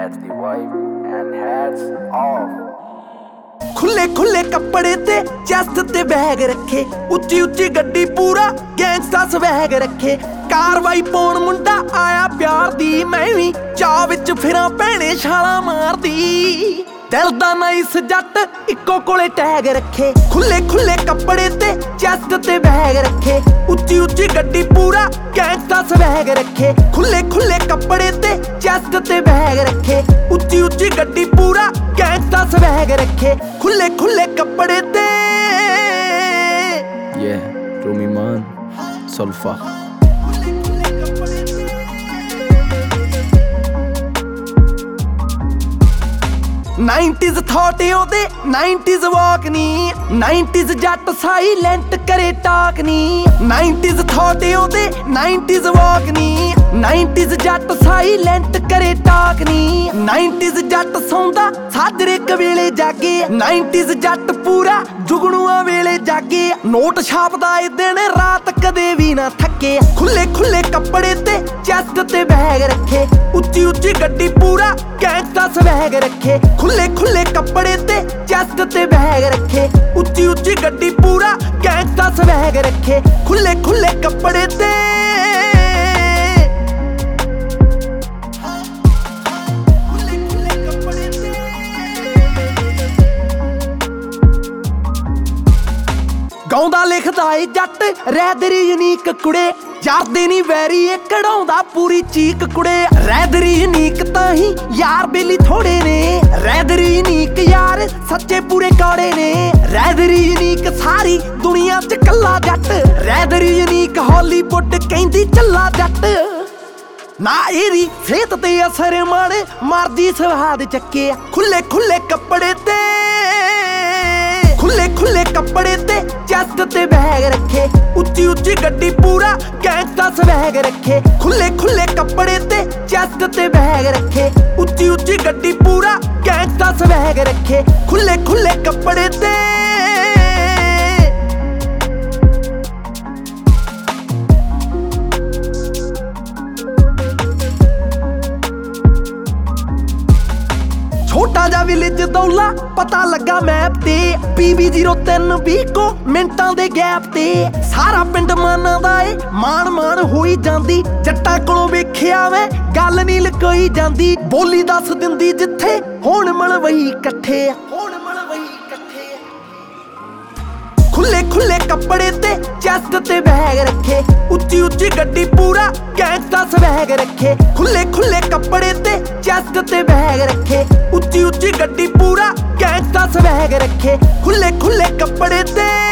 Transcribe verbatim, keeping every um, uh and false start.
That's the wife and hats off. खुले खुले कपड़े ते चेस्ट ते बैग रखे, उच्ची उच्ची गड्डी पूरा गैंगस्टा स्वैग रखे। कारवाई पाउण मुंडा आया प्यार दी, मैं भी चाह विच फिरां भैणे छालां मारदी। दिल दा नाइस जट इक्को कोले टैग रखे, खुले खुले कपड़े ते चेस्ट ते बैग रखे, उच्ची उच्ची गड्डी पूरा गैंगस्टा स्वैग रखे। खुले खुले कपड़े ते चेस्ट ते बैग रखे, उच्ची उच्ची गड्डी पूरा गैंगस्टा स्वैग रखे। खुले खुले कपड़े ते Yeah, Rumi Man, Solfa. Nineties thought ओदे नाइंटीज़ वॉक नी, नाइंटीज़ जट साइलेंट करे टाक नी। नाइंटीज़ थॉट ओदे नाइंटीज़ वॉक नी, नाइंटीज़ जट साइलेंट करे टाक नी। नाइंटीज़ जट सौंदा साजरे कवेले जागे, नाइंटीज़ जट पूरा जुगनुआ वेले जागे। नोट छापदा ए दिन रात कदे भी ना थके। खुले खुले कपड़े ते चेस्ट ते बैग रखे, उच्ची उच्ची गड्डी पूरा गैंगस्टा स्वैग रखे। खुले खुले कपड़े ते चेस्ट ते बैग रखे, उच्ची उच्ची गड्डी पूरा गैंगस्टा स्वैग रखे। खुले खुले कपड़े ते ਗਾਉਂਦਾ ਲਿਖਦਾ ਏ ਜੱਟ ਰੈਦਰੀ ਯੂਨੀਕ ਕੁੜੇ, ਯਾਰਦੇ ਨੀ ਵੈਰੀ ਏ ਕਢਾਉਂਦਾ ਪੂਰੀ ਚੀਕ ਕੁੜੇ। ਰੈਦਰੀ ਯੂਨੀਕ ਤਾਂ ਹੀ ਯਾਰ ਬੇਲੀ ਥੋੜੇ ਨੇ, ਰੈਦਰੀ ਯੂਨੀਕ ਯਾਰ ਸੱਚੇ ਪੂਰੇ ਕਾੜੇ ਨੇ। ਰੈਦਰੀ ਯੂਨੀਕ ਸਾਰੀ ਦੁਨੀਆ ਚ ਕੱਲਾ ਜੱਟ, ਰੈਦਰੀ ਯੂਨੀਕ ਹਾਲੀਵੁੱਡ ਕਹਿੰਦੀ ਚੱਲਾ ਜੱਟ। ਨਾ ਇਹਦੀ ਸਿਹਤ ਤੇ ਅਸਰ ਮਾੜੇ ਮਰਦੀ ਸਵਾਦ ਚੱਕੇ। ਖੁੱਲੇ ਖੁੱਲੇ ਕੱਪੜੇ ਤੇ खुले खुले कपड़े ते चेस्ट ते बैग रखे, उच्ची उच्ची गड्डी पूरा गैंगस्टा स्वैग रखे। खुले खुले कपड़े ते चेस्ट ते बैग रखे, उच्ची उच्ची गड्डी पूरा गैंगस्टा स्वैग रखे। खुले खुले कपड़े ते छोटा जा विलेज दौला पता लगा मैप ते, पीबी जीरो तीन भी को मिंटां दे गैप ते। सारा पिंड माना दा ए मान मान होई जांदी, जट्टां कोलों वेखिया मैं गल नी लकोई जांदी। बोली दस दिंदी जिथे होण मलवई इकट्ठे, होण मलवई इकट्ठे। खुले खुले कपड़े ते चेस्ट ते बैग रखे, उच्ची उच्ची गड्डी पूरा गैंगस्टा स्वैग रखे। खुले खुले कपड़े ते चेस्ट ते बैग रखे, उच्ची उच्ची गड्डी पूरा गैंगस्टा स्वैग रखे। खुले खुले कपड़े ते